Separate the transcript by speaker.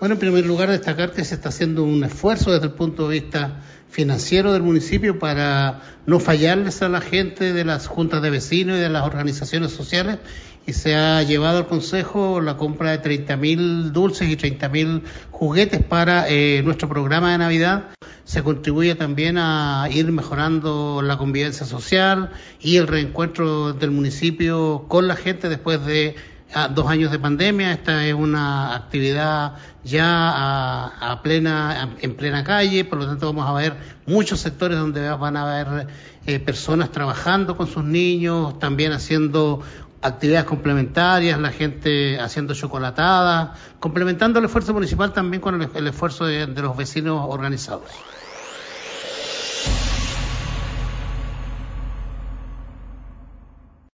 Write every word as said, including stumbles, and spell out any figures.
Speaker 1: Bueno, en primer lugar, destacar que se está haciendo un esfuerzo desde el punto de vista financiero del municipio para no fallarles a la gente de las juntas de vecinos y de las organizaciones sociales, y se ha llevado al Consejo la compra de treinta mil dulces y treinta mil juguetes para eh, nuestro programa de Navidad. Se contribuye también a ir mejorando la convivencia social y el reencuentro del municipio con la gente después de a dos años de pandemia. Esta es una actividad ya a, a plena, en plena calle, por lo tanto vamos a ver muchos sectores donde van a haber eh, personas trabajando con sus niños, también haciendo actividades complementarias, la gente haciendo chocolatada, complementando el esfuerzo municipal también con el, el esfuerzo de, de los vecinos organizados.